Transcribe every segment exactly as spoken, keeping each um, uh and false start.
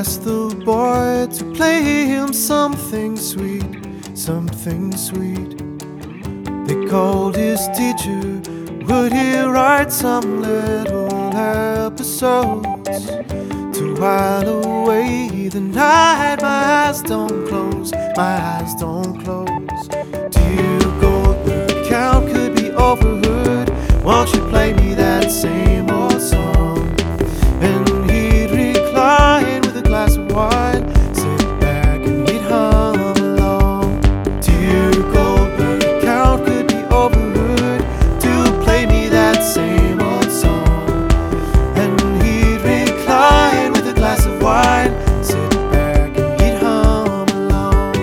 asked the boy to play him something sweet, something sweet. They called his teacher, would he write some little episodes to while away the night? My eyes don't close, my eyes don't close. Dear Goldberg, count could be overheard. Won't you play me that same old song? And he'd recline with a glass of wine, sit back and he'd hum along. Dear Goldberg, count could be overheard. Do play me that same old song. And he'd recline with a glass of wine, sit back and he'd hum along.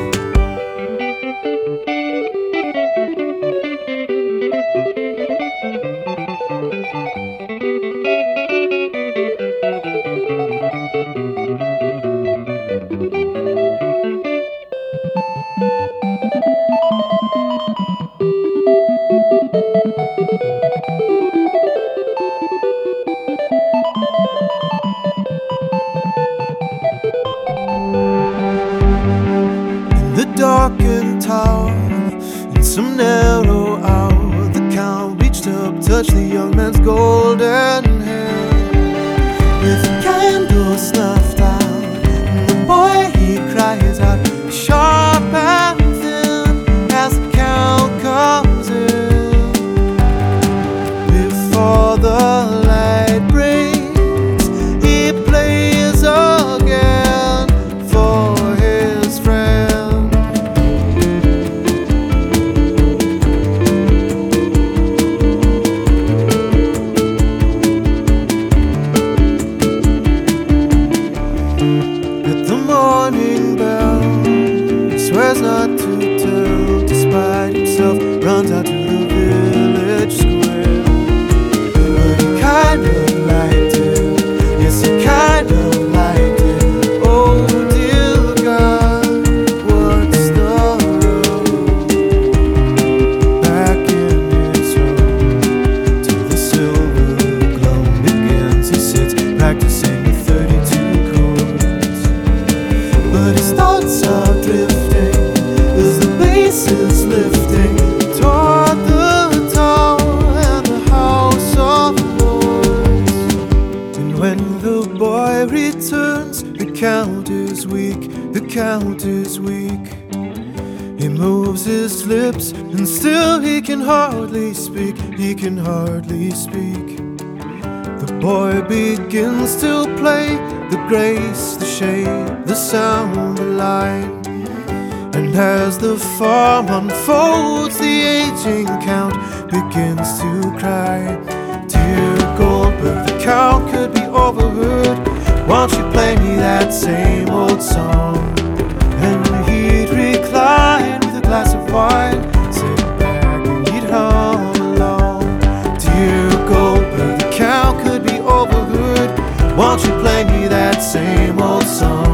In the darkened tower, in some narrow hour, the Count reached up, touched the young man's golden hair. With a candle snuffed out, and the boy he cries out, sharp and thin, as the Count comes in. Before the light breaks, he plays again for his friend. At the morning bell, he swears not to tell, despite himself, runs out to the village square. But he kinda liked it, yes, he kinda liked it. Oh dear God, what's the road? Back in his home, till the silver glow begins, he sits practicing the thirty-two chords. But his thoughts are drifting as the bass is lifting toward the tower and the house of lords. And when the boy returns, the Count is weak, the Count is weak. He moves his lips and still he can hardly speak, he can hardly speak. The boy begins to play the grace, the shape, the sound, the line. And as the form unfolds, the aging Count begins to cry. Dear Goldberg, the Count could be overheard. Won't you play me that same old song? And he'd recline with a glass of wine, sit back and he'd hum along. Dear Goldberg, the Count could be overheard. Won't you play me that same old song?